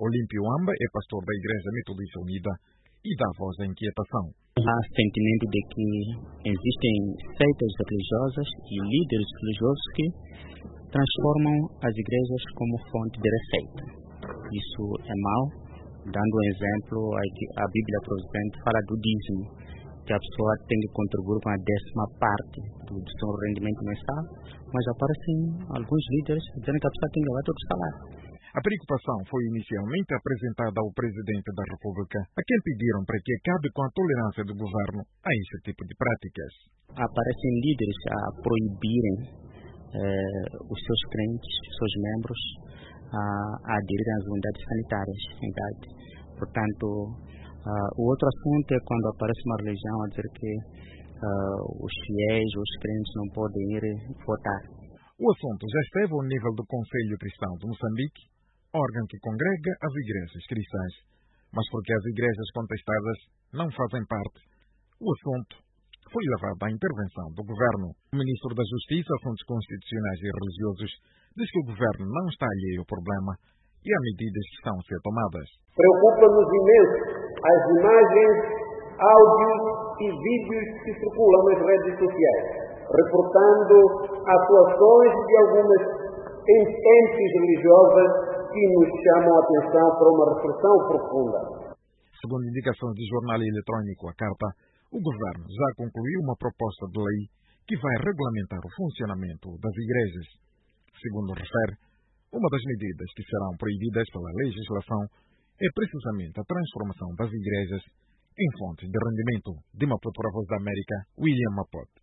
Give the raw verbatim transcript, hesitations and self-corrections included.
Olímpio Amba é pastor da Igreja Metodista Unida e dá voz à inquietação. Há sentimento de que existem seitas religiosas e líderes religiosos que transformam as igrejas como fonte de receita. Isso é mau. Dando um exemplo, a Bíblia, por exemplo, fala do dízimo, que a pessoa tem que contribuir com a décima parte do, do seu rendimento mensal, mas aparecem alguns líderes dizendo que a pessoa tem que levar todo o salário. A preocupação foi inicialmente apresentada ao presidente da República, a quem pediram para que acabe com a tolerância do governo a este tipo de práticas. Aparecem líderes a proibirem eh, os seus crentes, os seus membros, a, a aderirem às unidades sanitárias. Entende? Portanto, uh, o outro assunto é quando aparece uma religião a dizer que uh, os fiéis, os crentes não podem ir votar. O assunto já esteve ao nível do Conselho Cristão de Moçambique, órgão que congrega as igrejas cristãs, mas porque as igrejas contestadas não fazem parte, o assunto foi levado à intervenção do governo. O ministro da Justiça, Assuntos Constitucionais e Religiosos diz que o governo não está alheio ao problema e há medidas que estão a ser tomadas. Preocupa-nos imenso as imagens, áudios e vídeos que circulam nas redes sociais, reportando atuações de algumas entes religiosas que nos chamam a atenção para uma reflexão profunda. Segundo indicações do jornal eletrônico A Carta, o governo já concluiu uma proposta de lei que vai regulamentar o funcionamento das igrejas. Segundo refere, uma das medidas que serão proibidas pela legislação é precisamente a transformação das igrejas em fontes de rendimento. De Maputo para a Voz da América, William Mapote.